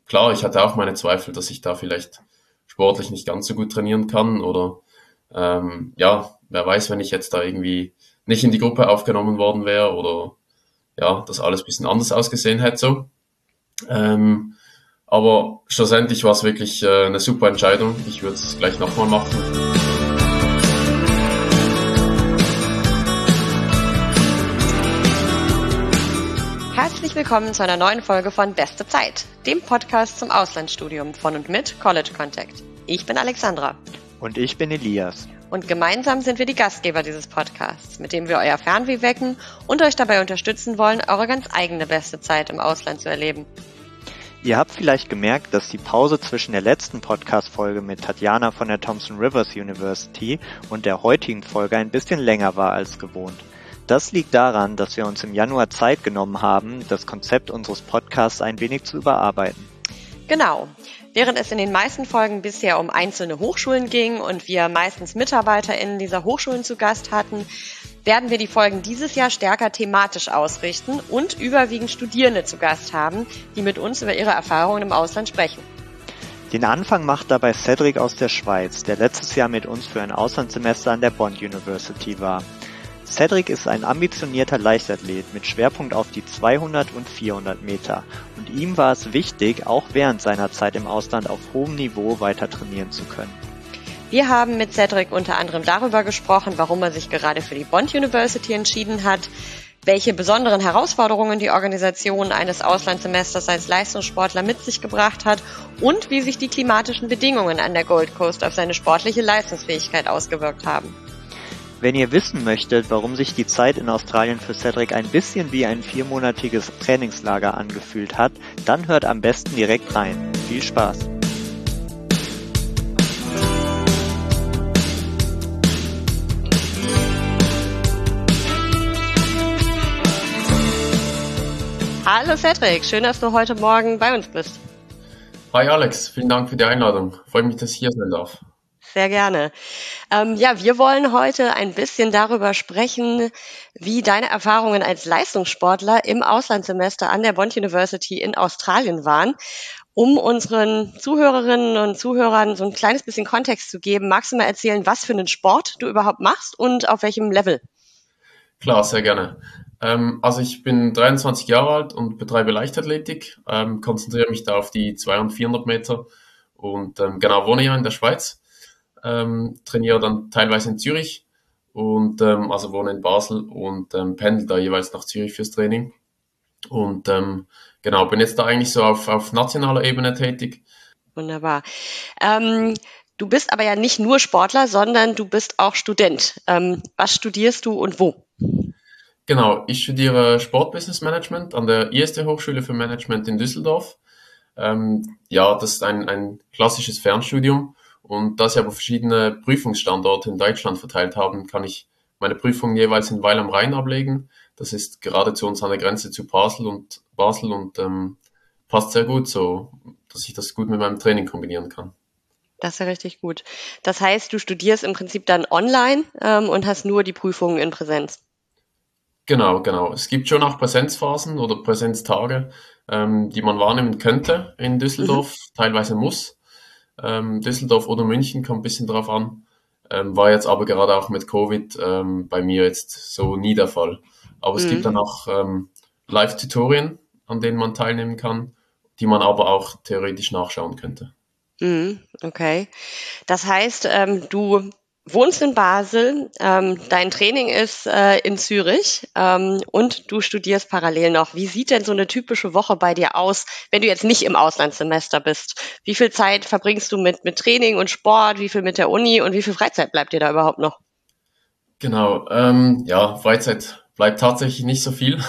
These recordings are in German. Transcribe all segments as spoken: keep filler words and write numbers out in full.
klar, ich hatte auch meine Zweifel, dass ich da vielleicht sportlich nicht ganz so gut trainieren kann oder ähm, ja, wer weiß, wenn ich jetzt da irgendwie nicht in die Gruppe aufgenommen worden wäre oder ja, das alles ein bisschen anders ausgesehen hätte so. Ähm, aber schlussendlich war es wirklich äh, eine super Entscheidung. Ich würde es gleich nochmal machen. Herzlich willkommen zu einer neuen Folge von Beste Zeit, dem Podcast zum Auslandsstudium von und mit College Contact. Ich bin Alexandra. Und ich bin Elias. Und gemeinsam sind wir die Gastgeber dieses Podcasts, mit dem wir euer Fernweh wecken und euch dabei unterstützen wollen, eure ganz eigene beste Zeit im Ausland zu erleben. Ihr habt vielleicht gemerkt, dass die Pause zwischen der letzten Podcast-Folge mit Tatjana von der Thompson Rivers University und der heutigen Folge ein bisschen länger war als gewohnt. Das liegt daran, dass wir uns im Januar Zeit genommen haben, das Konzept unseres Podcasts ein wenig zu überarbeiten. Genau. Während es in den meisten Folgen bisher um einzelne Hochschulen ging und wir meistens MitarbeiterInnen dieser Hochschulen zu Gast hatten, werden wir die Folgen dieses Jahr stärker thematisch ausrichten und überwiegend Studierende zu Gast haben, die mit uns über ihre Erfahrungen im Ausland sprechen. Den Anfang macht dabei Cedric aus der Schweiz, der letztes Jahr mit uns für ein Auslandssemester an der Bond University war. Cedric ist ein ambitionierter Leichtathlet mit Schwerpunkt auf die zweihundert und vierhundert Meter und ihm war es wichtig, auch während seiner Zeit im Ausland auf hohem Niveau weiter trainieren zu können. Wir haben mit Cedric unter anderem darüber gesprochen, warum er sich gerade für die Bond University entschieden hat, welche besonderen Herausforderungen die Organisation eines Auslandssemesters als Leistungssportler mit sich gebracht hat und wie sich die klimatischen Bedingungen an der Gold Coast auf seine sportliche Leistungsfähigkeit ausgewirkt haben. Wenn ihr wissen möchtet, warum sich die Zeit in Australien für Cedric ein bisschen wie ein viermonatiges Trainingslager angefühlt hat, dann hört am besten direkt rein. Viel Spaß! Hallo Cedric, schön, dass du heute Morgen bei uns bist. Hi Alex, vielen Dank für die Einladung. Freue mich, dass ich hier sein darf. Sehr gerne. Ähm, ja, wir wollen heute ein bisschen darüber sprechen, wie deine Erfahrungen als Leistungssportler im Auslandssemester an der Bond University in Australien waren. Um unseren Zuhörerinnen und Zuhörern so ein kleines bisschen Kontext zu geben, magst du mal erzählen, was für einen Sport du überhaupt machst und auf welchem Level? Klar, sehr gerne. Ähm, also ich bin dreiundzwanzig Jahre alt und betreibe Leichtathletik, ähm, konzentriere mich da auf die zweihundert und vierhundert Meter und ähm, genau wohne ja in der Schweiz. Ähm, trainiere dann teilweise in Zürich und ähm, also wohne in Basel und ähm, pendel da jeweils nach Zürich fürs Training. Und ähm, genau, bin jetzt da eigentlich so auf, auf nationaler Ebene tätig. Wunderbar. Ähm, du bist aber ja nicht nur Sportler, sondern du bist auch Student. Ähm, was studierst du und wo? Genau, ich studiere Sportbusiness Management an der I S T Hochschule für Management in Düsseldorf. Ähm, ja, das ist ein, ein klassisches Fernstudium. Und da sie aber verschiedene Prüfungsstandorte in Deutschland verteilt haben, kann ich meine Prüfungen jeweils in Weil am Rhein ablegen. Das ist gerade zu uns an der Grenze zu Basel und Basel und ähm, passt sehr gut so, dass ich das gut mit meinem Training kombinieren kann. Das ist ja richtig gut. Das heißt, du studierst im Prinzip dann online ähm, und hast nur die Prüfungen in Präsenz. Genau, genau. Es gibt schon auch Präsenzphasen oder Präsenztage, ähm, die man wahrnehmen könnte in Düsseldorf, mhm. teilweise muss. Ähm, Düsseldorf oder München, kommt ein bisschen drauf an. Ähm, war jetzt aber gerade auch mit Covid ähm, bei mir jetzt so nie der Fall. Aber es mhm. gibt dann auch ähm, Live-Tutorien, an denen man teilnehmen kann, die man aber auch theoretisch nachschauen könnte. Mhm, okay. Das heißt, ähm, du wohnst in Basel, ähm, dein Training ist äh, in Zürich ähm, und du studierst parallel noch. Wie sieht denn so eine typische Woche bei dir aus, wenn du jetzt nicht im Auslandssemester bist? Wie viel Zeit verbringst du mit, mit Training und Sport, wie viel mit der Uni und wie viel Freizeit bleibt dir da überhaupt noch? Genau, ähm, ja, Freizeit bleibt tatsächlich nicht so viel.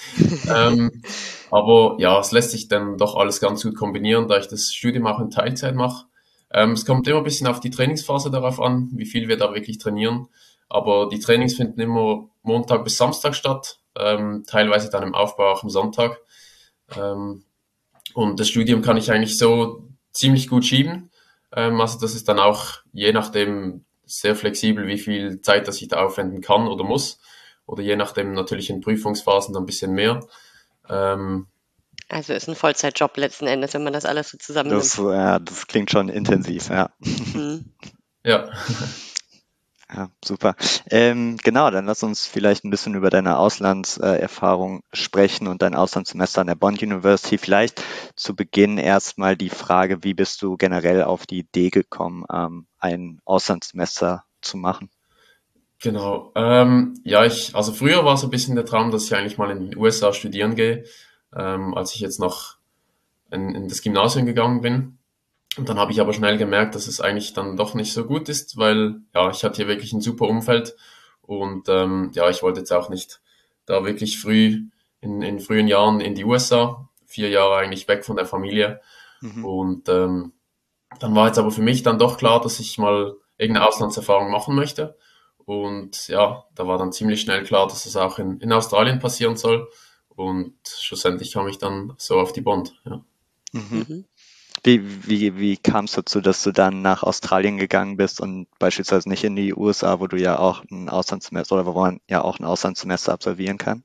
ähm, aber ja, es lässt sich dann doch alles ganz gut kombinieren, da ich das Studium auch in Teilzeit mache. Ähm, es kommt immer ein bisschen auf die Trainingsphase darauf an, wie viel wir da wirklich trainieren. Aber die Trainings finden immer Montag bis Samstag statt, ähm, teilweise dann im Aufbau auch am Sonntag. Ähm, und das Studium kann ich eigentlich so ziemlich gut schieben. Ähm, also das ist dann auch je nachdem sehr flexibel, wie viel Zeit das ich da aufwenden kann oder muss. Oder je nachdem natürlich in Prüfungsphasen dann ein bisschen mehr. Ähm, Also ist ein Vollzeitjob letzten Endes, wenn man das alles so zusammennimmt. Das, ja, das klingt schon intensiv, ja. Mhm. Ja. Ja, super. Ähm, genau, dann lass uns vielleicht ein bisschen über deine Auslandserfahrung sprechen und dein Auslandssemester an der Bond University. Vielleicht zu Beginn erstmal die Frage, wie bist du generell auf die Idee gekommen, ähm, ein Auslandssemester zu machen? Genau. Ähm, ja, ich, also früher war es ein bisschen der Traum, dass ich eigentlich mal in den U S A studieren gehe, ähm, als ich jetzt noch in, in das Gymnasium gegangen bin. Und dann habe ich aber schnell gemerkt, dass es eigentlich dann doch nicht so gut ist, weil ja, ich hatte hier wirklich ein super Umfeld und ähm, ja, ich wollte jetzt auch nicht da wirklich früh in, in frühen Jahren in die U S A, vier Jahre eigentlich weg von der Familie. Mhm. Und ähm, dann war jetzt aber für mich dann doch klar, dass ich mal irgendeine Auslandserfahrung machen möchte. Und ja, da war dann ziemlich schnell klar, dass es auch in, in Australien passieren soll. Und schlussendlich kam ich dann so auf die Bond. Ja. Mhm. Mhm. Wie, wie, wie kam es dazu, dass du dann nach Australien gegangen bist und beispielsweise nicht in die U S A, wo du ja auch ein Auslandssemester oder wo man ja auch ein Auslandssemester absolvieren kann?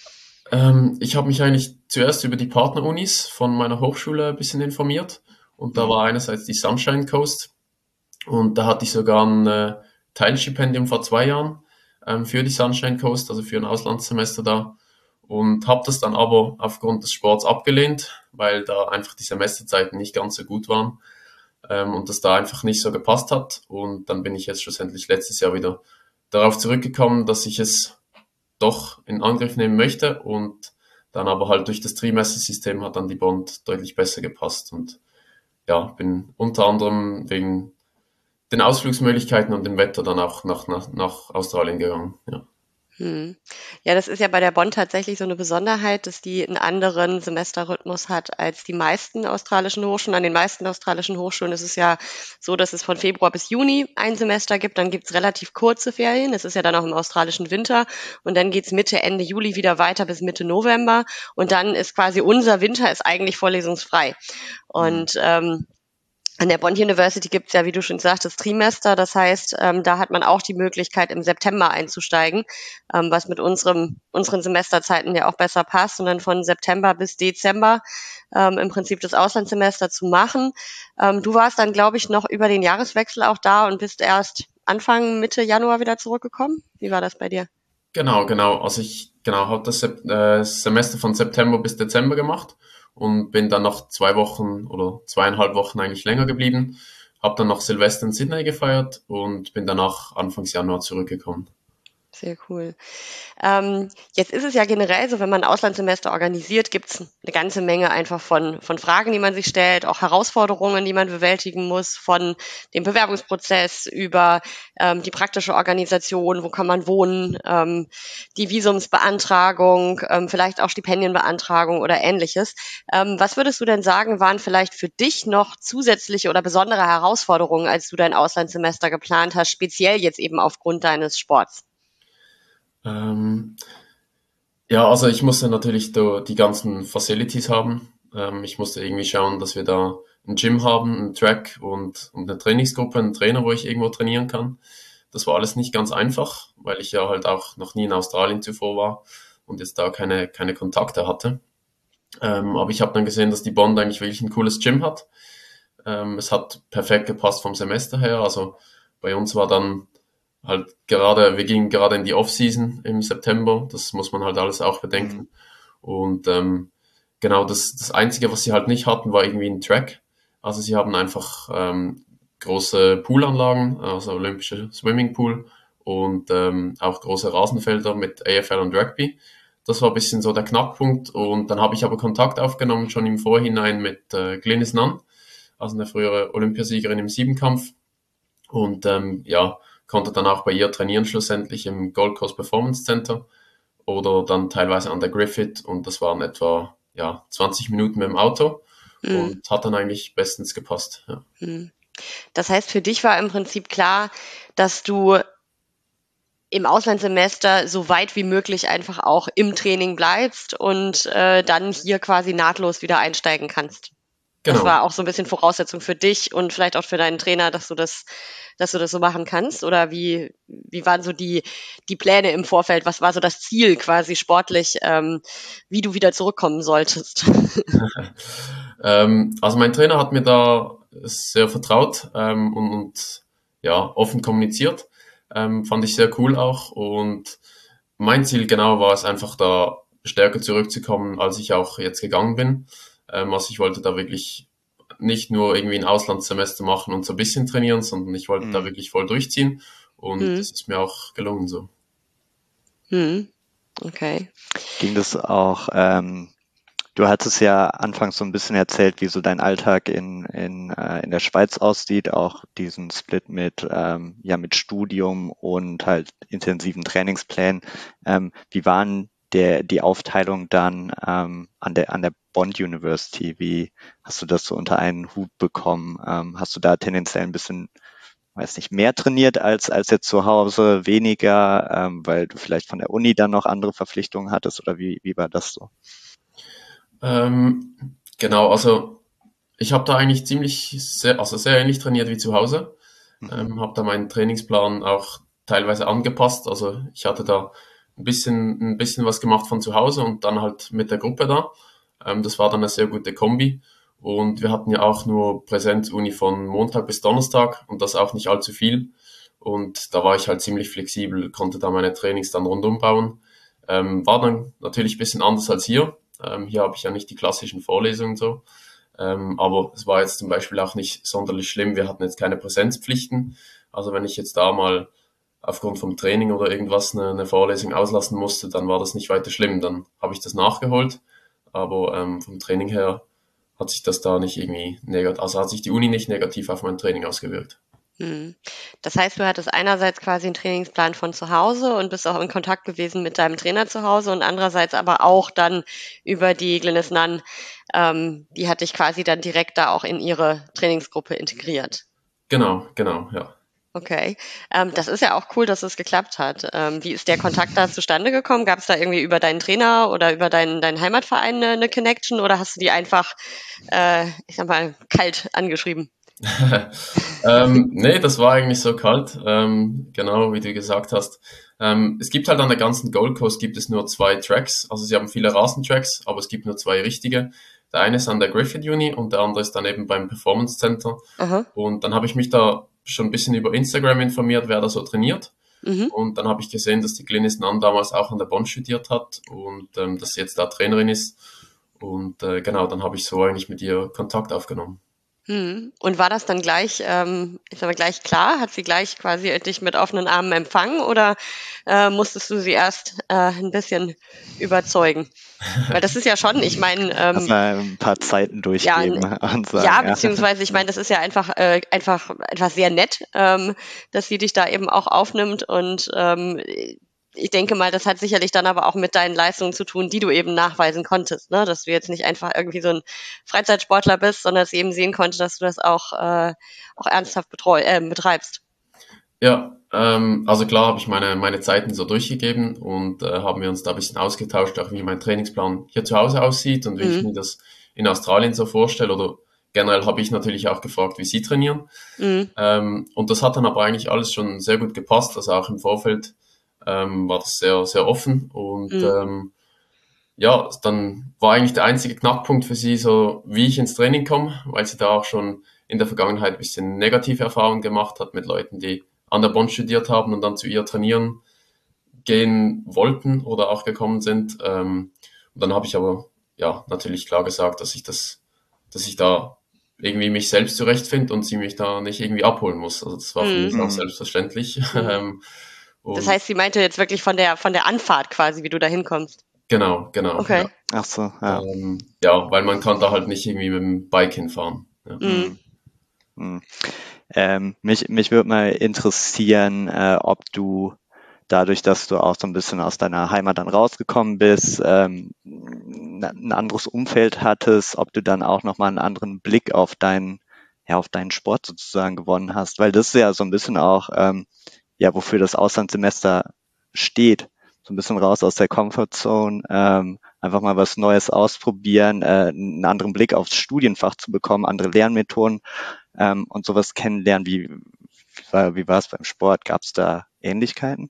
Ähm, ich habe mich eigentlich zuerst über die Partnerunis von meiner Hochschule ein bisschen informiert. Und da Mhm. war einerseits die Sunshine Coast. Und da hatte ich sogar ein äh, Teilstipendium vor zwei Jahren ähm, für die Sunshine Coast, also für ein Auslandssemester da. Und habe das dann aber aufgrund des Sports abgelehnt, weil da einfach die Semesterzeiten nicht ganz so gut waren ähm, und das da einfach nicht so gepasst hat. Und dann bin ich jetzt schlussendlich letztes Jahr wieder darauf zurückgekommen, dass ich es doch in Angriff nehmen möchte und dann aber halt durch das Trimestersystem hat dann die Bond deutlich besser gepasst und ja, bin unter anderem wegen den Ausflugsmöglichkeiten und dem Wetter dann auch nach, nach, nach Australien gegangen. Ja. Hm. Ja, das ist ja bei der Bond tatsächlich so eine Besonderheit, dass die einen anderen Semesterrhythmus hat als die meisten australischen Hochschulen. An den meisten australischen Hochschulen ist es ja so, dass es von Februar bis Juni ein Semester gibt. Dann gibt's relativ kurze Ferien. Es ist ja dann auch im australischen Winter. Und dann geht's Mitte, Ende Juli wieder weiter bis Mitte November. Und dann ist quasi unser Winter ist eigentlich vorlesungsfrei. Mhm. Und ähm, an der Bond University gibt es ja, wie du schon sagtest, Trimester. Das heißt, ähm, da hat man auch die Möglichkeit, im September einzusteigen, ähm, was mit unserem, unseren Semesterzeiten ja auch besser passt. Und dann von September bis Dezember ähm, im Prinzip das Auslandssemester zu machen. Ähm, du warst dann, glaube ich, noch über den Jahreswechsel auch da und bist erst Anfang, Mitte Januar wieder zurückgekommen. Wie war das bei dir? Genau, genau. Also ich genau habe das Sep- äh, Semester von September bis Dezember gemacht und bin dann noch zwei Wochen oder zweieinhalb Wochen eigentlich länger geblieben. Habe dann noch Silvester in Sydney gefeiert und bin danach Anfangs Januar zurückgekommen. Sehr cool. Ähm, jetzt ist es ja generell so, wenn man ein Auslandssemester organisiert, gibt es eine ganze Menge einfach von, von Fragen, die man sich stellt, auch Herausforderungen, die man bewältigen muss, von dem Bewerbungsprozess über ähm, die praktische Organisation, wo kann man wohnen, ähm, die Visumsbeantragung, ähm, vielleicht auch Stipendienbeantragung oder ähnliches. Ähm, was würdest du denn sagen, waren vielleicht für dich noch zusätzliche oder besondere Herausforderungen, als du dein Auslandssemester geplant hast, speziell jetzt eben aufgrund deines Sports? Ähm, ja, also ich musste natürlich da die ganzen Facilities haben. Ähm, ich musste irgendwie schauen, dass wir da ein Gym haben, einen Track und, und eine Trainingsgruppe, einen Trainer, wo ich irgendwo trainieren kann. Das war alles nicht ganz einfach, weil ich ja halt auch noch nie in Australien zuvor war und jetzt da keine, keine Kontakte hatte. Ähm, aber ich habe dann gesehen, dass die Bond eigentlich wirklich ein cooles Gym hat. Ähm, es hat perfekt gepasst vom Semester her. Also bei uns war dann halt gerade, wir gingen gerade in die Off-Season im September. Das muss man halt alles auch Mhm. bedenken. Und ähm, genau, das, das Einzige, was sie halt nicht hatten, war irgendwie ein Track. Also sie haben einfach ähm, große Poolanlagen, also olympische Swimmingpool und ähm, auch große Rasenfelder mit A F L und Rugby. Das war ein bisschen so der Knackpunkt. Und dann habe ich aber Kontakt aufgenommen, schon im Vorhinein mit äh, Glynis Nunn, also eine frühere Olympiasiegerin im Siebenkampf. Und ähm, ja, konnte dann auch bei ihr trainieren schlussendlich im Gold Coast Performance Center oder dann teilweise an der Griffith und das waren etwa ja, zwanzig Minuten mit dem Auto Mhm. und hat dann eigentlich bestens gepasst. Ja. Mhm. Das heißt, für dich war im Prinzip klar, dass du im Auslandssemester so weit wie möglich einfach auch im Training bleibst und äh, dann hier quasi nahtlos wieder einsteigen kannst. Das Genau. war auch so ein bisschen Voraussetzung für dich und vielleicht auch für deinen Trainer, dass du das, dass du das so machen kannst? Oder wie, wie waren so die, die Pläne im Vorfeld? Was war so das Ziel quasi sportlich, ähm, wie du wieder zurückkommen solltest? Ähm, also mein Trainer hat mir da sehr vertraut ähm, und, und ja, offen kommuniziert. Ähm, fand ich sehr cool auch. Und mein Ziel genau war es einfach da stärker zurückzukommen, als ich auch jetzt gegangen bin. Ähm, also ich wollte da wirklich nicht nur irgendwie ein Auslandssemester machen und so ein bisschen trainieren, sondern ich wollte da Mhm. wirklich voll durchziehen. Und Hm, das ist mir auch gelungen so. hm, okay. Ging das auch, ähm, du hattest ja anfangs so ein bisschen erzählt, wie so dein Alltag in, in, äh, in der Schweiz aussieht, auch diesen Split mit, ähm, ja, mit Studium und halt intensiven Trainingsplänen. Ähm, wie waren der, die Aufteilung dann ähm, an der, an der Bond University? Wie hast du das so unter einen Hut bekommen? Ähm, hast du da tendenziell ein bisschen, weiß nicht, mehr trainiert als, als jetzt zu Hause, weniger, ähm, weil du vielleicht von der Uni dann noch andere Verpflichtungen hattest oder wie, wie war das so? Ähm, genau, also ich habe da eigentlich ziemlich sehr, also sehr ähnlich trainiert wie zu Hause. Mhm. Ähm, habe da meinen Trainingsplan auch teilweise angepasst. Also ich hatte da ein bisschen, ein bisschen was gemacht von zu Hause und dann halt mit der Gruppe da. Ähm, das war dann eine sehr gute Kombi. Und wir hatten ja auch nur Präsenzuni von Montag bis Donnerstag und das auch nicht allzu viel. Und da war ich halt ziemlich flexibel, konnte da meine Trainings dann rundum bauen. Ähm, war dann natürlich ein bisschen anders als hier. Ähm, hier habe ich ja nicht die klassischen Vorlesungen so. Ähm, aber es war jetzt zum Beispiel auch nicht sonderlich schlimm. Wir hatten jetzt keine Präsenzpflichten. Also wenn ich jetzt da mal aufgrund vom Training oder irgendwas eine, eine Vorlesung auslassen musste, dann war das nicht weiter schlimm. Dann habe ich das nachgeholt. Aber ähm, vom Training her hat sich das da nicht irgendwie negativ, also hat sich die Uni nicht negativ auf mein Training ausgewirkt. Hm. Das heißt, du hattest einerseits quasi einen Trainingsplan von zu Hause und bist auch in Kontakt gewesen mit deinem Trainer zu Hause und andererseits aber auch dann über die Glynis Nunn, ähm, die hat dich quasi dann direkt da auch in ihre Trainingsgruppe integriert. Genau, genau, ja. Okay. Ähm, das ist ja auch cool, dass es geklappt hat. Ähm, wie ist der Kontakt da zustande gekommen? Gab es da irgendwie über deinen Trainer oder über deinen, deinen Heimatverein eine, eine Connection oder hast du die einfach, äh, ich sag mal, kalt angeschrieben? ähm, nee, das war eigentlich so kalt, ähm, genau wie du gesagt hast. Ähm, es gibt halt an der ganzen Gold Coast gibt es nur zwei Tracks, also sie haben viele Rasentracks, aber es gibt nur zwei richtige. Der eine ist an der Griffith Uni und der andere ist dann eben beim Performance Center. Aha. Und dann habe ich mich da schon ein bisschen über Instagram informiert, wer da so trainiert. Mhm. Und dann habe ich gesehen, dass die Glynis Nunn damals auch an der Bond studiert hat und ähm, dass sie jetzt da Trainerin ist. Und äh, genau, dann habe ich so eigentlich mit ihr Kontakt aufgenommen. Mhm. Und war das dann gleich, ähm, ich sag mal, gleich klar? Hat sie gleich quasi dich mit offenen Armen empfangen oder äh, musstest du sie erst äh, ein bisschen überzeugen? Weil das ist ja schon, ich meine, ähm, Erstmal ein paar Zeiten ja, n- durchgeben und sagen, ja, ja. beziehungsweise ich meine, das ist ja einfach, äh, einfach einfach sehr nett, ähm, dass sie dich da eben auch aufnimmt und ähm, ich denke mal, das hat sicherlich dann aber auch mit deinen Leistungen zu tun, die du eben nachweisen konntest, ne? Dass du jetzt nicht einfach irgendwie so ein Freizeitsportler bist, sondern dass sie eben sehen konnte, dass du das auch, äh, auch ernsthaft betreu äh, betreibst. Ja, ähm, also klar habe ich meine, meine Zeiten so durchgegeben und äh, haben wir uns da ein bisschen ausgetauscht, auch wie mein Trainingsplan hier zu Hause aussieht und wie ich Mhm. mir das in Australien so vorstelle. Oder generell habe ich natürlich auch gefragt, wie sie trainieren. Mhm. Ähm, und das hat dann aber eigentlich alles schon sehr gut gepasst. Also auch im Vorfeld ähm, war das sehr, sehr offen. Und Mhm. ähm, ja, dann war eigentlich der einzige Knackpunkt für sie so, wie ich ins Training komme, weil sie da auch schon in der Vergangenheit ein bisschen negative Erfahrungen gemacht hat mit Leuten, die an der Bond studiert haben und dann zu ihr trainieren gehen wollten oder auch gekommen sind. Ähm, und dann habe ich aber ja natürlich klar gesagt, dass ich das, dass ich da irgendwie mich selbst zurechtfinde und sie mich da nicht irgendwie abholen muss. Also das war für Mhm. mich auch Mhm. selbstverständlich. Mhm. Ähm, Das und heißt, sie meinte jetzt wirklich von der von der Anfahrt quasi, wie du da hinkommst. genau, genau, ja. Okay. Ach so, ja. Ähm, ja, weil man kann da halt nicht irgendwie mit dem Bike hinfahren. Ja. Mhm. Mhm. Mhm. Ähm, mich mich würde mal interessieren, äh, ob du dadurch, dass du auch so ein bisschen aus deiner Heimat dann rausgekommen bist, ähm, n- ein anderes Umfeld hattest, ob du dann auch nochmal einen anderen Blick auf deinen, ja, auf deinen Sport sozusagen gewonnen hast, weil das ist ja so ein bisschen auch, ähm, ja, wofür das Auslandssemester steht, so ein bisschen raus aus der Comfortzone, ähm, einfach mal was Neues ausprobieren, äh, einen anderen Blick aufs Studienfach zu bekommen, andere Lernmethoden ähm, und sowas kennenlernen. Wie, wie war, wie war es beim Sport? Gab es da Ähnlichkeiten?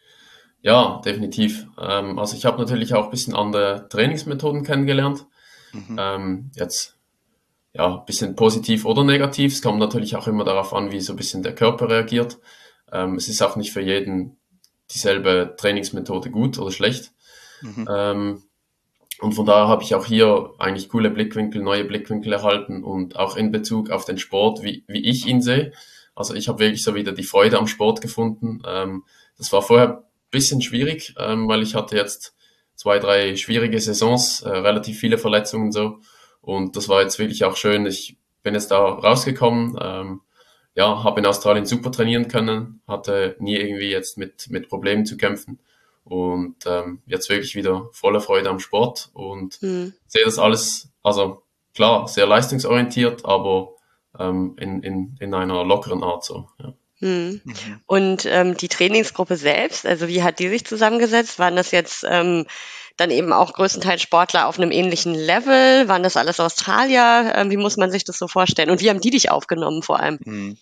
Ja, definitiv. Ähm, also ich habe natürlich auch ein bisschen andere Trainingsmethoden kennengelernt. Mhm. Ähm, jetzt ja, ein bisschen positiv oder negativ. Es kommt natürlich auch immer darauf an, wie so ein bisschen der Körper reagiert. Ähm, es ist auch nicht für jeden dieselbe Trainingsmethode gut oder schlecht. Mhm. Ähm, und von daher habe ich auch hier eigentlich coole Blickwinkel, neue Blickwinkel erhalten und auch in Bezug auf den Sport, wie, wie ich ihn sehe. Also ich habe wirklich so wieder die Freude am Sport gefunden. Ähm, das war vorher ein bisschen schwierig, ähm, weil ich hatte jetzt zwei, drei schwierige Saisons, äh, relativ viele Verletzungen so. Und das war jetzt wirklich auch schön. Ich bin jetzt da rausgekommen, ähm, ja, habe in Australien super trainieren können, hatte nie irgendwie jetzt mit, mit Problemen zu kämpfen und ähm, jetzt wirklich wieder volle Freude am Sport und Hm. sehe das alles, also klar, sehr leistungsorientiert, aber ähm, in, in, in einer lockeren Art so. Ja. Hm. Mhm. Und ähm, die Trainingsgruppe selbst, also wie hat die sich zusammengesetzt? Waren das jetzt ähm, dann eben auch größtenteils Sportler auf einem ähnlichen Level? Waren das alles Australier? Ähm, wie muss man sich das so vorstellen? Und wie haben die dich aufgenommen vor allem? Mhm.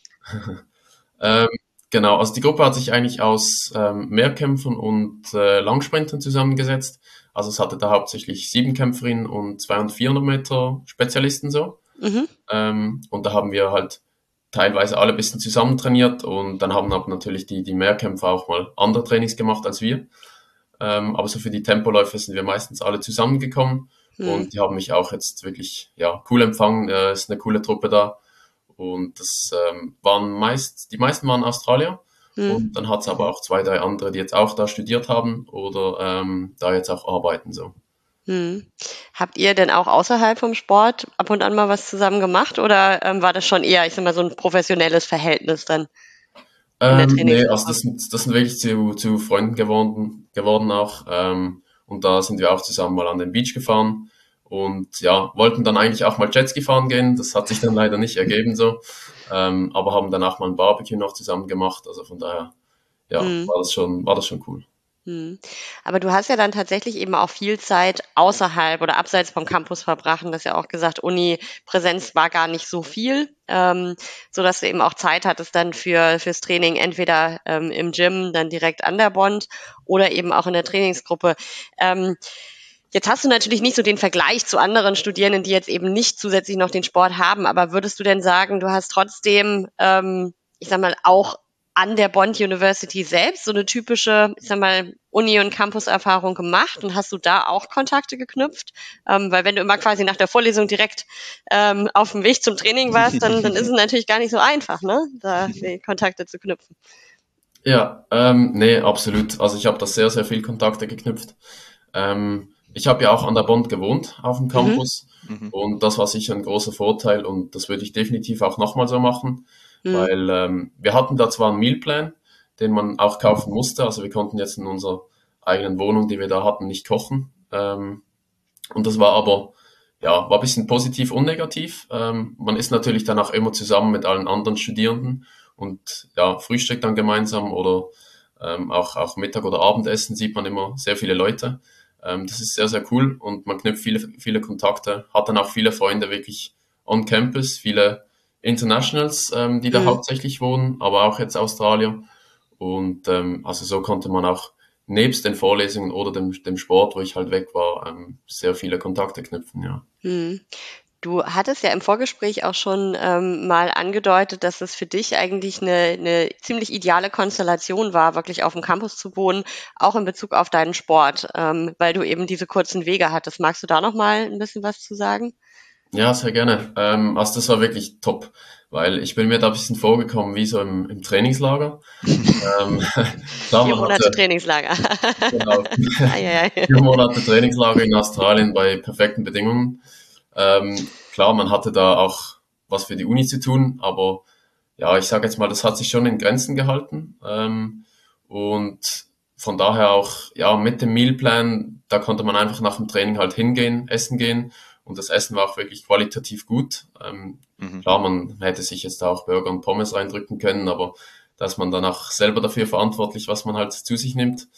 Ähm, genau, also die Gruppe hat sich eigentlich aus ähm, Mehrkämpfern und äh, Langsprintern zusammengesetzt. Also es hatte da hauptsächlich Siebenkämpferinnen und zweihundert, vierhundert Meter Spezialisten so. Mhm. Ähm, und da haben wir halt teilweise alle ein bisschen zusammen trainiert und dann haben aber natürlich die, die Mehrkämpfer auch mal andere Trainings gemacht als wir. Ähm, aber so für die Tempoläufe sind wir meistens alle zusammengekommen Hm. und die haben mich auch jetzt wirklich ja, cool empfangen. Äh, ist eine coole Truppe da. Und das ähm, waren meist, die meisten waren Australier. Hm. Und dann hat es aber Mhm. auch zwei, drei andere, die jetzt auch da studiert haben oder ähm, da jetzt auch arbeiten so. Hm. Habt ihr denn auch außerhalb vom Sport ab und an mal was zusammen gemacht oder ähm, war das schon eher, ich sag mal, so ein professionelles Verhältnis dann in der Ähm, nee, also Trainingsgruppe? das sind, das sind wirklich zu, zu Freunden geworden, geworden auch. Ähm, und da sind wir auch zusammen mal an den Beach gefahren und ja, wollten dann eigentlich auch mal Jetski fahren gehen. Das hat sich dann leider nicht ergeben so. Ähm, aber haben dann auch mal ein Barbecue noch zusammen gemacht. Also von daher, ja, Hm. war das schon, war das schon cool. Hm. Aber du hast ja dann tatsächlich eben auch viel Zeit außerhalb oder abseits vom Campus verbracht. Und das ja auch gesagt, Uni-Präsenz war gar nicht so viel, ähm, so dass du eben auch Zeit hattest dann für fürs Training, entweder ähm, im Gym, dann direkt an der Bond oder eben auch in der Trainingsgruppe. Ähm, Jetzt hast du natürlich nicht so den Vergleich zu anderen Studierenden, die jetzt eben nicht zusätzlich noch den Sport haben. Aber würdest du denn sagen, du hast trotzdem, ähm, ich sag mal, auch an der Bond University selbst so eine typische, ich sag mal, Uni- und Campus-Erfahrung gemacht und hast du da auch Kontakte geknüpft? Ähm, weil wenn du immer quasi nach der Vorlesung direkt ähm, auf dem Weg zum Training warst, dann, dann ist es natürlich gar nicht so einfach, ne, da die Kontakte zu knüpfen. Ja, ähm, nee, absolut. Also ich habe da sehr, sehr viel Kontakte geknüpft. Ähm, ich habe ja auch an der Bond gewohnt auf dem Mhm. Campus Mhm. und das war sicher ein großer Vorteil und das würde ich definitiv auch nochmal so machen, Mhm. weil ähm, wir hatten da zwar einen Mealplan, den man auch kaufen musste, also wir konnten jetzt in unserer eigenen Wohnung, die wir da hatten, nicht kochen. Ähm, und das war aber, ja, war ein bisschen positiv und negativ. Ähm, man ist natürlich dann auch immer zusammen mit allen anderen Studierenden und ja, frühstückt dann gemeinsam oder ähm, auch, auch Mittag- oder Abendessen sieht man immer sehr viele Leute. Ähm, das ist sehr, sehr cool und man knüpft viele, viele Kontakte, hat dann auch viele Freunde wirklich on Campus, viele Internationals, ähm, die da Mhm. hauptsächlich wohnen, aber auch jetzt Australier. Und ähm, also so konnte man auch nebst den Vorlesungen oder dem, dem Sport, wo ich halt weg war, ähm, sehr viele Kontakte knüpfen, ja. Mhm. Du hattest ja im Vorgespräch auch schon ähm, mal angedeutet, dass es für dich eigentlich eine, eine ziemlich ideale Konstellation war, wirklich auf dem Campus zu wohnen, auch in Bezug auf deinen Sport, ähm, weil du eben diese kurzen Wege hattest. Magst du da noch mal ein bisschen was zu sagen? Ja, sehr gerne. Ähm, also das war wirklich top, weil ich bin mir da ein bisschen vorgekommen wie so im, im Trainingslager. Ähm, klar, Vier man Monate hatte Trainingslager. genau Eieiei. vier Monate Trainingslager in Australien bei perfekten Bedingungen. Ähm, klar, man hatte da auch was für die Uni zu tun, aber ja, ich sage jetzt mal, das hat sich schon in Grenzen gehalten. Ähm, und von daher auch, ja, mit dem Mealplan, da konnte man einfach nach dem Training halt hingehen, essen gehen. Und das Essen war auch wirklich qualitativ gut. Ähm, Mhm. klar, man hätte sich jetzt da auch Burger und Pommes reindrücken können, aber da ist man dann auch selber dafür verantwortlich, was man halt zu sich nimmt.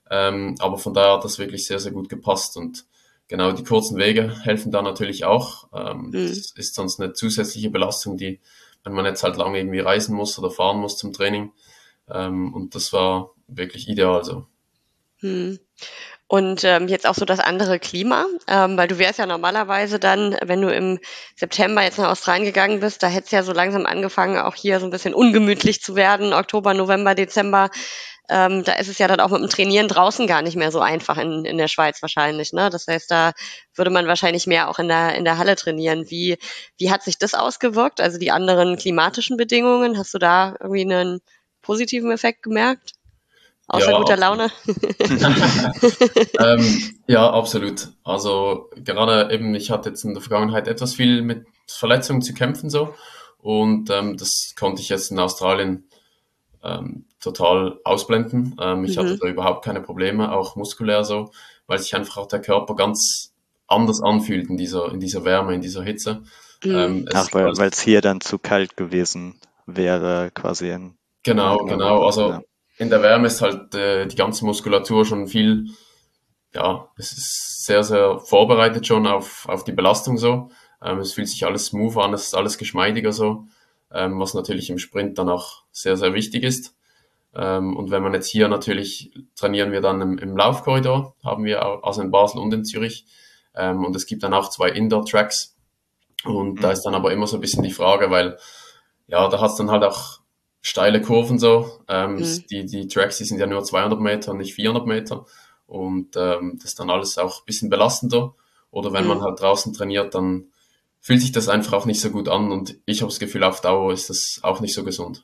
Ähm, aber von daher hat das wirklich sehr, sehr gut gepasst. Und genau, die kurzen Wege helfen da natürlich auch. Ähm, Mhm. Das ist sonst eine zusätzliche Belastung, die, wenn man jetzt halt lange irgendwie reisen muss oder fahren muss zum Training. Ähm, und das war wirklich ideal so. Mhm. Und ähm, jetzt auch so das andere Klima, ähm, weil du wärst ja normalerweise dann, wenn du im September jetzt nach Australien gegangen bist, da hätte es ja so langsam angefangen, auch hier so ein bisschen ungemütlich zu werden, Oktober, November, Dezember. Ähm, da ist es ja dann auch mit dem Trainieren draußen gar nicht mehr so einfach in, in der Schweiz wahrscheinlich, ne? Das heißt, da würde man wahrscheinlich mehr auch in der, in der Halle trainieren. Wie, wie hat sich das ausgewirkt? Also die anderen klimatischen Bedingungen, hast du da irgendwie einen positiven Effekt gemerkt? Ja, Außer guter absolut. Laune? Ähm, ja, absolut. Also gerade eben, ich hatte jetzt in der Vergangenheit etwas viel mit Verletzungen zu kämpfen so und ähm, das konnte ich jetzt in Australien ähm, total ausblenden. Ähm, ich hatte Mhm. da überhaupt keine Probleme, auch muskulär so, weil sich einfach auch der Körper ganz anders anfühlt in dieser in dieser Wärme, in dieser Hitze. Mhm. Ähm, es Ach, ist weil alles es hier dann zu kalt gewesen wäre, quasi in, genau, in genau. Europa. Ja. Also in der Wärme ist halt äh, die ganze Muskulatur schon viel ja, es ist sehr, sehr vorbereitet schon auf, auf die Belastung so. Ähm, es fühlt sich alles smooth an, es ist alles geschmeidiger so, ähm, was natürlich im Sprint dann auch sehr, sehr wichtig ist. Ähm, und wenn man jetzt hier natürlich trainieren wir dann im, im Laufkorridor, haben wir au- also in Basel und in Zürich. Ähm, und es gibt dann auch zwei Indoor-Tracks. Und da Mhm. ist dann aber immer so ein bisschen die Frage, weil ja, da hat's dann halt auch steile Kurven so. Ähm, Mhm. die, die Tracks, die sind ja nur zweihundert Meter, nicht vierhundert Meter. Und ähm, das ist dann alles auch ein bisschen belastender. Oder wenn man Mhm. halt draußen trainiert, dann fühlt sich das einfach auch nicht so gut an. Und ich habe das Gefühl, auf Dauer ist das auch nicht so gesund.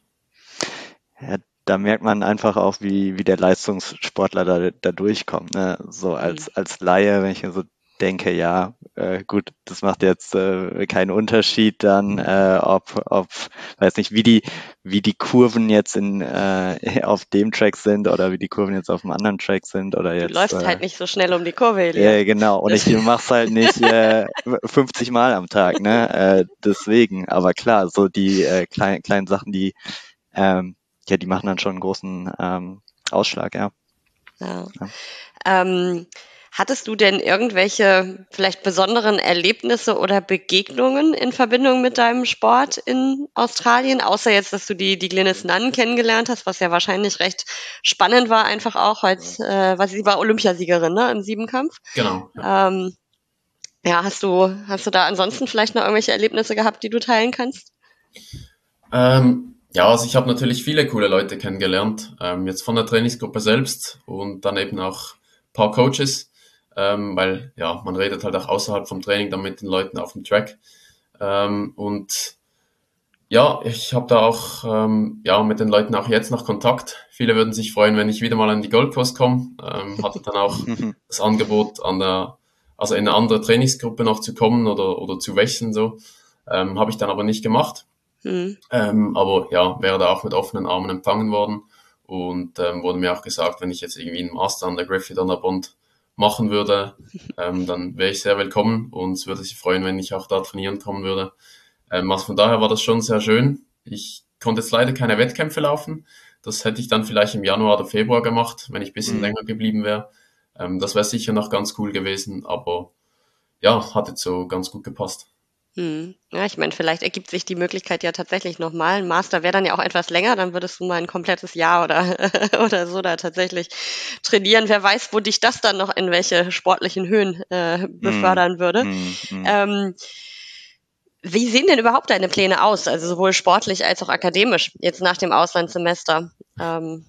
Ja, da merkt man einfach auch, wie, wie der Leistungssportler da, da durchkommt. Ne? So Mhm. als, als Laie, wenn ich mir so denke, ja, äh, gut, das macht jetzt äh, keinen Unterschied dann, äh, ob, ob, weiß nicht, wie die, wie die Kurven jetzt in, äh, auf dem Track sind oder wie die Kurven jetzt auf dem anderen Track sind oder Du jetzt, läufst äh, halt nicht so schnell um die Kurve, Elias. äh, genau. Und Das, ich mach's halt nicht äh, fünfzig Mal am Tag, ne? Äh, deswegen. Aber klar, so die äh, kleinen kleinen Sachen, die ähm, ja, die machen dann schon einen großen ähm, Ausschlag, ja. ja. Ja. Ähm, hattest du denn irgendwelche vielleicht besonderen Erlebnisse oder Begegnungen in Verbindung mit deinem Sport in Australien? Außer jetzt, dass du die, die Glynis Nunn kennengelernt hast, was ja wahrscheinlich recht spannend war, einfach auch, als, äh, was sie war Olympiasiegerin, ne, im Siebenkampf. Genau, ja. Ähm, ja, hast du, hast du da ansonsten vielleicht noch irgendwelche Erlebnisse gehabt, die du teilen kannst? Ähm, ja, also ich habe natürlich viele coole Leute kennengelernt. Ähm, jetzt von der Trainingsgruppe selbst und dann eben auch ein paar Coaches. Ähm, weil ja, man redet halt auch außerhalb vom Training dann mit den Leuten auf dem Track. Ähm, und ja, ich habe da auch ähm, ja mit den Leuten auch jetzt noch Kontakt. Viele würden sich freuen, wenn ich wieder mal an die Gold Coast komme. Ähm, hatte dann auch das Angebot an der, also in eine andere Trainingsgruppe noch zu kommen oder oder zu wechseln so. Ähm, habe ich dann aber nicht gemacht. Hm. Ähm, aber ja, wäre da auch mit offenen Armen empfangen worden und ähm, wurde mir auch gesagt, wenn ich jetzt irgendwie einen Master an der Griffith an der Bond machen würde, ähm, dann wäre ich sehr willkommen und es würde sich freuen, wenn ich auch da trainieren kommen würde. Ähm, also von daher war das schon sehr schön. Ich konnte jetzt leider keine Wettkämpfe laufen. Das hätte ich dann vielleicht im Januar oder Februar gemacht, wenn ich ein bisschen Mhm. länger geblieben wäre. Ähm, das wäre sicher noch ganz cool gewesen, aber ja, hat jetzt so ganz gut gepasst. Hm. Ja, ich meine, vielleicht ergibt sich die Möglichkeit ja tatsächlich nochmal. Ein Master wäre dann ja auch etwas länger, dann würdest du mal ein komplettes Jahr oder, oder so da tatsächlich trainieren. Wer weiß, wo dich das dann noch in welche sportlichen Höhen äh, Mhm. befördern würde. Mhm. Mhm. Ähm, wie sehen denn überhaupt deine Pläne aus? Also sowohl sportlich als auch akademisch, jetzt nach dem Auslandssemester. Ähm,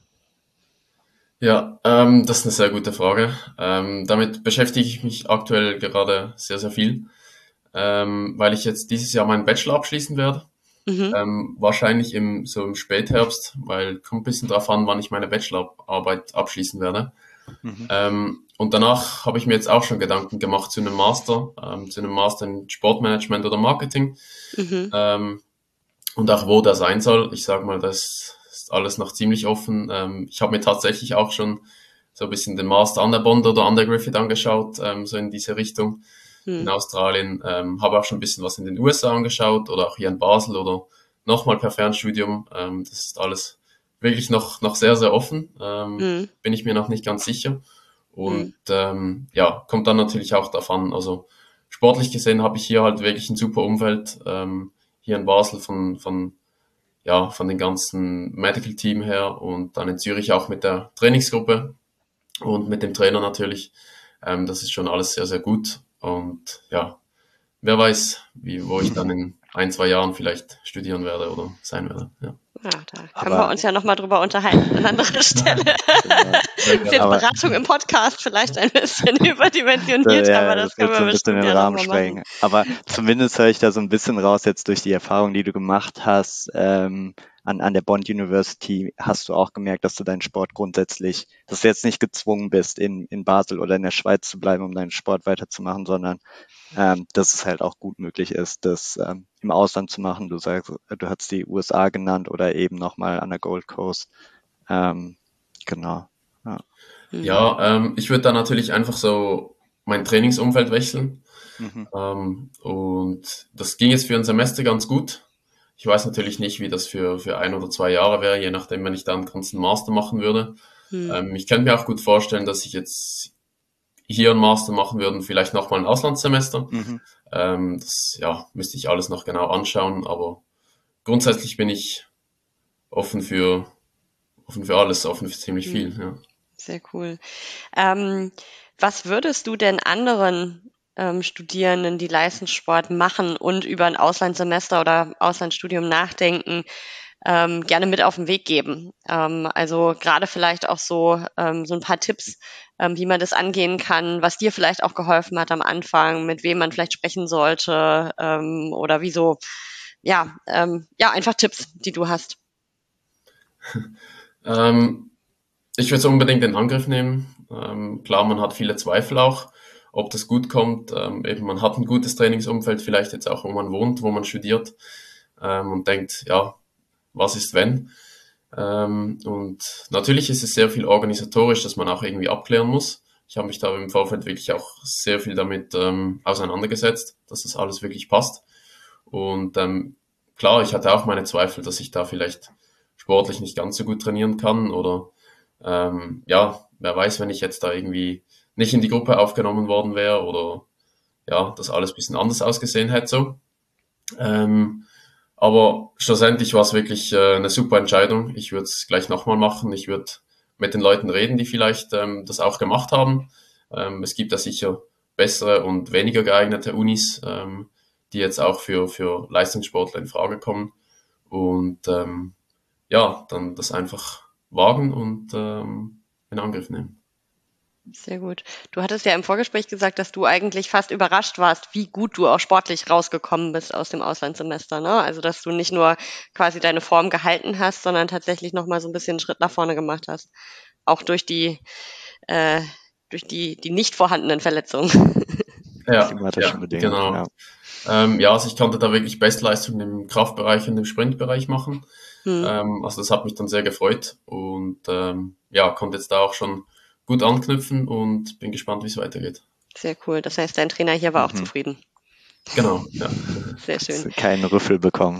Ja, ähm, das ist eine sehr gute Frage. Ähm, damit beschäftige ich mich aktuell gerade sehr, sehr viel, ähm, weil ich jetzt dieses Jahr meinen Bachelor abschließen werde. mhm, Ähm, wahrscheinlich im, so im Spätherbst, weil kommt ein bisschen drauf an, wann ich meine Bachelorarbeit abschließen werde. Mhm. Ähm, und danach habe ich mir jetzt auch schon Gedanken gemacht zu einem Master, ähm, zu einem Master in Sportmanagement oder Marketing. mhm, Ähm, und auch wo das sein soll. Ich sage mal, das ist alles noch ziemlich offen. Ähm, ich habe mir tatsächlich auch schon so ein bisschen den Master an der Bond oder an der Griffith angeschaut, ähm, so in diese Richtung in hm, Australien. Ähm, habe auch schon ein bisschen was in den U S A angeschaut oder auch hier in Basel oder nochmal per Fernstudium. Ähm, das ist alles wirklich noch, noch sehr, sehr offen. Ähm, Mhm. bin ich mir noch nicht ganz sicher. Und Mhm. ähm, ja, kommt dann natürlich auch davon. Also sportlich gesehen habe ich hier halt wirklich ein super Umfeld. Ähm, hier in Basel von, von, ja, von den ganzen Medical Team her und dann in Zürich auch mit der Trainingsgruppe und mit dem Trainer natürlich. Ähm, das ist schon alles sehr, sehr gut. Und ja, wer weiß, wie, wo ich dann in ein, zwei Jahren vielleicht studieren werde oder sein werde. Ja. Ja, da können Aber- wir uns ja nochmal drüber unterhalten an anderer Stelle. Sehr gerne. Für Aber- Beratung im Podcast vielleicht ein bisschen überdimensioniert, Ja, aber das, das können wird so wir ein bisschen bestimmt den ja Rahmen nochmal sprengen. machen. Aber zumindest höre ich da so ein bisschen raus jetzt durch die Erfahrung, die du gemacht hast. Ähm, an, an der Bond University hast du auch gemerkt, dass du deinen Sport grundsätzlich, dass du jetzt nicht gezwungen bist, in, in Basel oder in der Schweiz zu bleiben, um deinen Sport weiterzumachen, sondern ähm, dass es halt auch gut möglich ist, das ähm, im Ausland zu machen. Du sagst, du hast die U S A genannt oder eben nochmal an der Gold Coast. Ähm, genau. Ja. Mhm. Ja, ähm, ich würde da natürlich einfach so mein Trainingsumfeld wechseln. Mhm. Ähm, und das ging jetzt für ein Semester ganz gut. Ich weiß natürlich nicht, wie das für, für ein oder zwei Jahre wäre, je nachdem, wenn ich da einen ganzen Master machen würde. Mhm. Ähm, ich könnte mir auch gut vorstellen, dass ich jetzt hier einen Master machen würde und vielleicht nochmal ein Auslandssemester. Mhm. Ähm, das, ja, müsste ich alles noch genau anschauen, aber grundsätzlich bin ich offen für, offen für alles, offen für ziemlich Mhm. viel, ja. Sehr cool. Ähm, was würdest du denn anderen ähm, Studierenden, die Leistungssport machen und über ein Auslandssemester oder Auslandsstudium nachdenken, ähm, gerne mit auf den Weg geben? Ähm, also gerade vielleicht auch so, ähm, so ein paar Tipps, ähm, wie man das angehen kann, was dir vielleicht auch geholfen hat am Anfang, mit wem man vielleicht sprechen sollte, ähm, oder wieso, ja, ähm, ja, einfach Tipps, die du hast. Ähm, ich würde es unbedingt in Angriff nehmen. Ähm, klar, man hat viele Zweifel auch, ob das gut kommt. Ähm, eben, man hat ein gutes Trainingsumfeld, vielleicht jetzt auch, wo man wohnt, wo man studiert, ähm, und denkt, ja, was ist wenn? Ähm, und natürlich ist es sehr viel organisatorisch, dass man auch irgendwie abklären muss. Ich habe mich da im Vorfeld wirklich auch sehr viel damit ähm, auseinandergesetzt, dass das alles wirklich passt. Und ähm, klar, ich hatte auch meine Zweifel, dass ich da vielleicht sportlich nicht ganz so gut trainieren kann oder ähm, ja, wer weiß, wenn ich jetzt da irgendwie nicht in die Gruppe aufgenommen worden wäre oder ja, das alles ein bisschen anders ausgesehen hätte so. Ähm, aber schlussendlich war es wirklich äh, eine super Entscheidung. Ich würde es gleich nochmal machen. Ich würde mit den Leuten reden, die vielleicht ähm, das auch gemacht haben. Ähm, es gibt da sicher bessere und weniger geeignete Unis, ähm, die jetzt auch für, für Leistungssportler in Frage kommen. Und ähm, ja, dann das einfach wagen und ähm, in Angriff nehmen. Sehr gut. Du hattest ja im Vorgespräch gesagt, dass du eigentlich fast überrascht warst, wie gut du auch sportlich rausgekommen bist aus dem Auslandssemester, ne? Also, dass du nicht nur quasi deine Form gehalten hast, sondern tatsächlich noch mal so ein bisschen einen Schritt nach vorne gemacht hast. Auch durch die, äh, durch die, die nicht vorhandenen Verletzungen. Ja, Klimatische ja, Bedingungen, genau. ja. Ähm, ja, also ich konnte da wirklich Bestleistungen im Kraftbereich und im Sprintbereich machen. Hm, Ähm, also das hat mich dann sehr gefreut und ähm, ja, konnte jetzt da auch schon gut anknüpfen und bin gespannt, wie es weitergeht. sehr cool. Das heißt, dein Trainer hier war auch Mhm. zufrieden. Genau, ja. Sehr schön. Keinen Rüffel bekommen.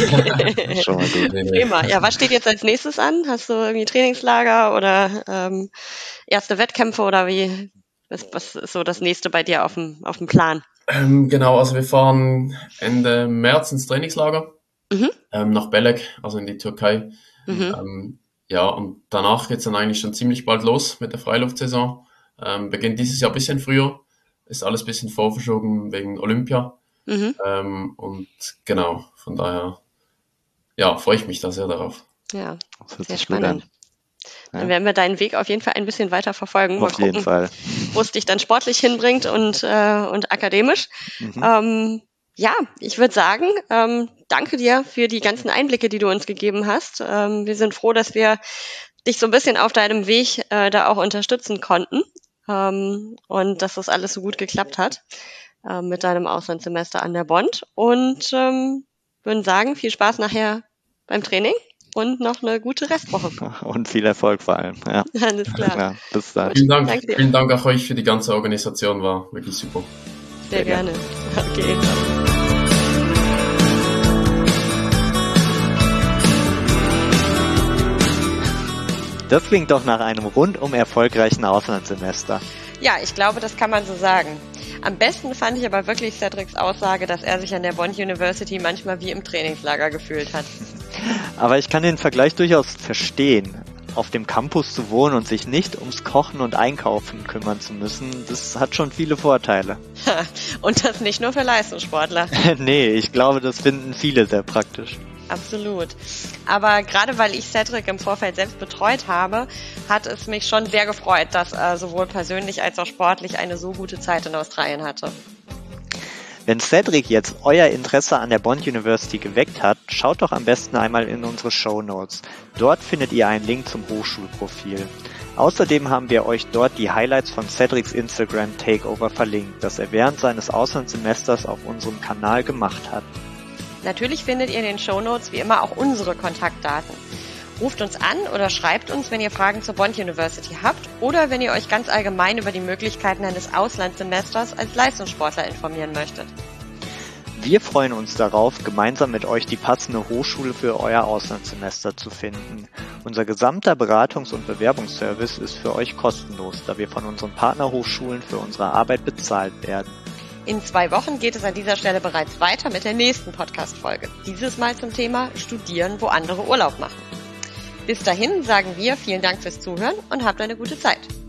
Schon mal gut. Nee, nee. Prima. Ja, was steht jetzt als nächstes an? Hast du irgendwie Trainingslager oder ähm, erste Wettkämpfe oder wie? Was, was ist so das nächste bei dir auf dem, auf dem Plan? Ähm, genau, also wir fahren Ende März ins Trainingslager Mhm. ähm, nach Belek, also in die Türkei. Mhm. Ähm, ja, und danach geht's dann eigentlich schon ziemlich bald los mit der Freiluftsaison. Ähm, beginnt dieses Jahr ein bisschen früher, ist alles ein bisschen vorverschoben wegen Olympia. Mhm. Ähm, und genau, von daher, ja, freue ich mich da sehr darauf. Ja, Das hört sehr sich gut spannend. an. Dann Ja. werden wir deinen Weg auf jeden Fall ein bisschen weiter verfolgen. Mal Auf jeden gucken, Fall. wo es dich dann sportlich hinbringt und, äh, und akademisch. Mhm. Ähm, ja, ich würde sagen, ähm, danke dir für die ganzen Einblicke, die du uns gegeben hast. Ähm, wir sind froh, dass wir dich so ein bisschen auf deinem Weg äh, da auch unterstützen konnten ähm, und dass das alles so gut geklappt hat äh, mit deinem Auslandssemester an der Bond. Und ähm, würden sagen, viel Spaß nachher beim Training und noch eine gute Restwoche. Und viel Erfolg vor allem. Ja, Alles klar. ja bis dann. Gut. Vielen Dank, Danke dir. vielen Dank auch euch für die ganze Organisation, war wirklich super. Sehr, Sehr gerne. gerne. Okay. Das klingt doch nach einem rundum erfolgreichen Auslandssemester. Ja, ich glaube, das kann man so sagen. Am besten fand ich aber wirklich Cedrics Aussage, dass er sich an der Bond University manchmal wie im Trainingslager gefühlt hat. Aber ich kann den Vergleich durchaus verstehen. Auf dem Campus zu wohnen und sich nicht ums Kochen und Einkaufen kümmern zu müssen, das hat schon viele Vorteile. Und das nicht nur für Leistungssportler. Nee, ich glaube, das finden viele sehr praktisch. Absolut. Aber gerade weil ich Cedric im Vorfeld selbst betreut habe, hat es mich schon sehr gefreut, dass er sowohl persönlich als auch sportlich eine so gute Zeit in Australien hatte. Wenn Cedric jetzt euer Interesse an der Bond University geweckt hat, schaut doch am besten einmal in unsere Shownotes. Dort findet ihr einen Link zum Hochschulprofil. Außerdem haben wir euch dort die Highlights von Cedrics Instagram Takeover verlinkt, das er während seines Auslandssemesters auf unserem Kanal gemacht hat. Natürlich findet ihr in den Shownotes wie immer auch unsere Kontaktdaten. Ruft uns an oder schreibt uns, wenn ihr Fragen zur Bond University habt oder wenn ihr euch ganz allgemein über die Möglichkeiten eines Auslandssemesters als Leistungssportler informieren möchtet. Wir freuen uns darauf, gemeinsam mit euch die passende Hochschule für euer Auslandssemester zu finden. Unser gesamter Beratungs- und Bewerbungsservice ist für euch kostenlos, da wir von unseren Partnerhochschulen für unsere Arbeit bezahlt werden. In zwei Wochen geht es an dieser Stelle bereits weiter mit der nächsten Podcast-Folge. Dieses Mal zum Thema Studieren, wo andere Urlaub machen. Bis dahin sagen wir vielen Dank fürs Zuhören und habt eine gute Zeit.